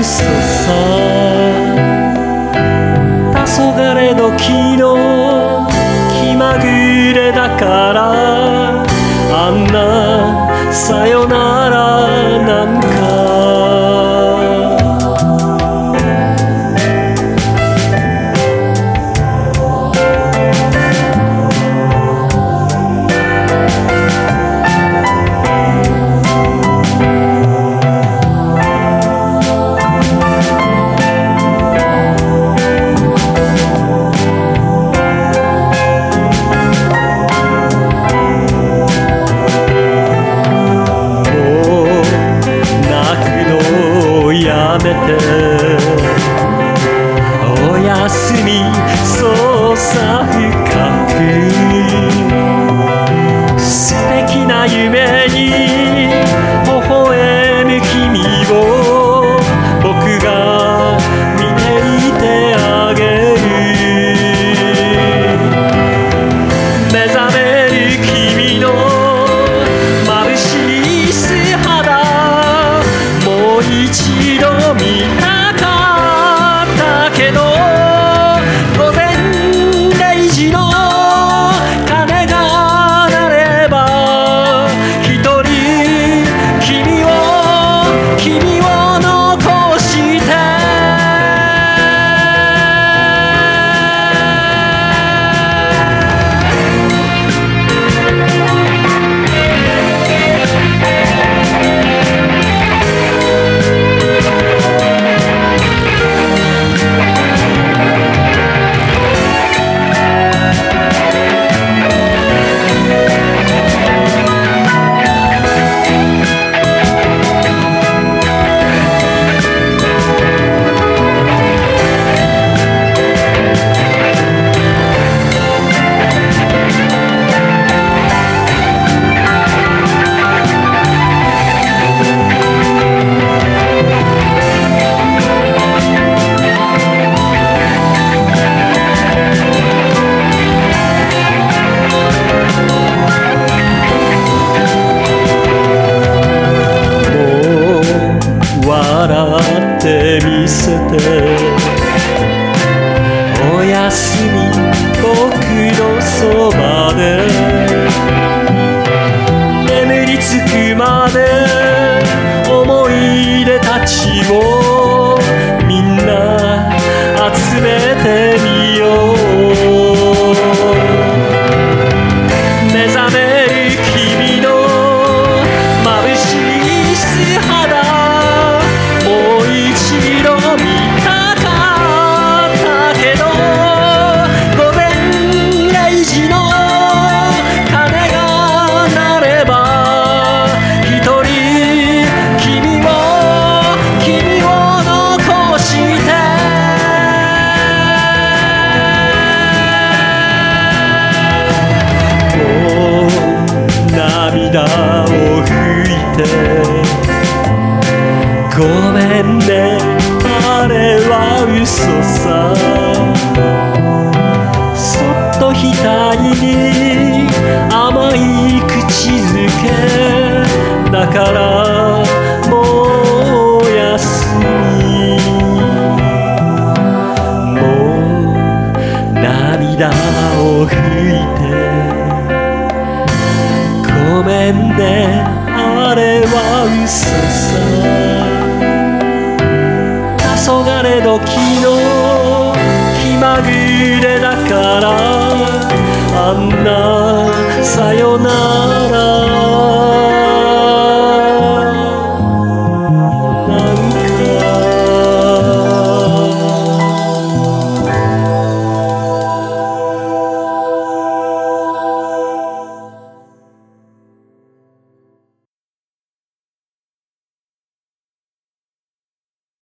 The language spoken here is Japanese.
嘘さ。黄昏時の気まぐれだから、あんなさよならなんか。やめておやすみ、そうさ深く素敵な夢に微笑む君を僕が見ていてあげる。目覚める君の眩しい素肌、もう一度見たかったけど、午前0時の鐘が鳴れば一人君を残して見せておやすみ、僕のそばで眠りつくまで思い出たちをみんな集めてみよう。目覚める君の眩しい素肌、もう一度見たかったけど、午前0時の鐘が鳴れば一人君を残してもう涙を拭いてごめんね、あれは嘘さ。そっと額に甘い口づけだからもうおやすみ。もう涙を拭いてごめんね、あれは嘘さ。黄昏時の気まぐれだから、あんなさよなら